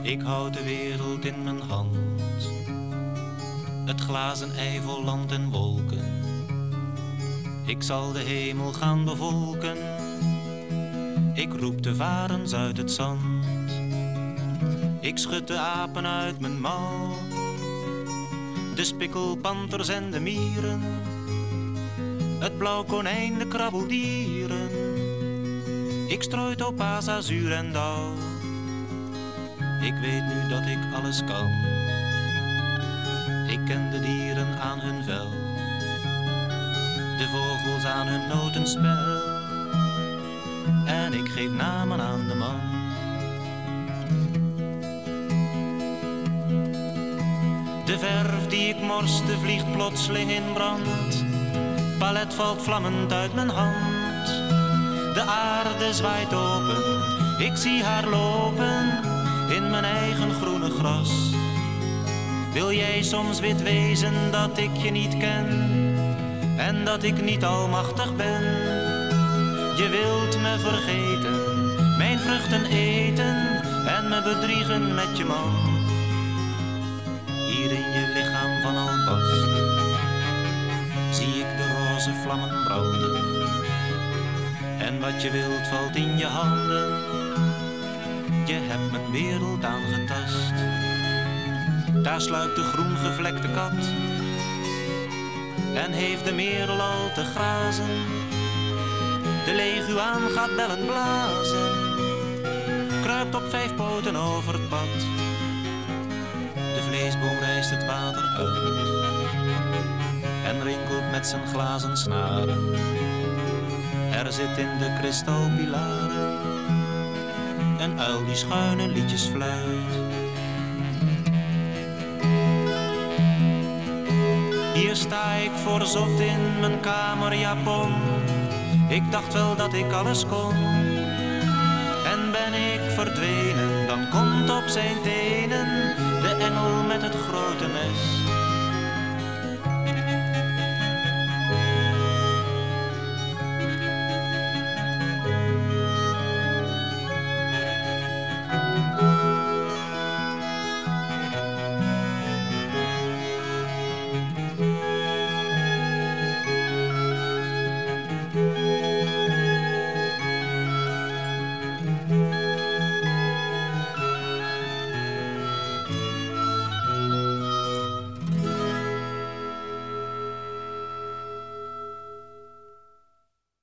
Ik houd de wereld in mijn hand, het glazen ei vol land en wolken. Ik zal de hemel gaan bevolken, ik roep de varens uit het zand. Ik schud de apen uit mijn mouw, de spikkelpanters en de mieren, het blauw konijn, de krabbeldieren. Ik strooi topaas, azuur en dauw. Ik weet nu dat ik alles kan. Ik ken de dieren aan hun vel, de vogels aan hun notenspel. En ik geef namen aan de man. De verf die ik morste vliegt plotseling in brand. Palet valt vlammend uit mijn hand. De aarde zwaait open, ik zie haar lopen in mijn eigen groene gras. Wil jij soms wit wezen dat ik je niet ken en dat ik niet almachtig ben? Je wilt me vergeten, mijn vruchten eten en me bedriegen met je man. Hier in je lichaam van albast zie ik de roze vlammen branden. En wat je wilt valt in je handen. Je hebt mijn wereld aangetast. Daar sluipt de groen gevlekte kat en heeft de merel al te grazen. De leguaan gaat bellen blazen, kruipt op 5 poten over het pad. De vleesboom rijst het water uit en rinkelt met zijn glazen snaren. Er zit in de kristalpilaren een uil die schuine liedjes fluit. Hier sta ik voor zot in mijn kamerjapon. Ik dacht wel dat ik alles kon. En ben ik verdwenen, dan komt op zijn tenen de engel met het grote mes.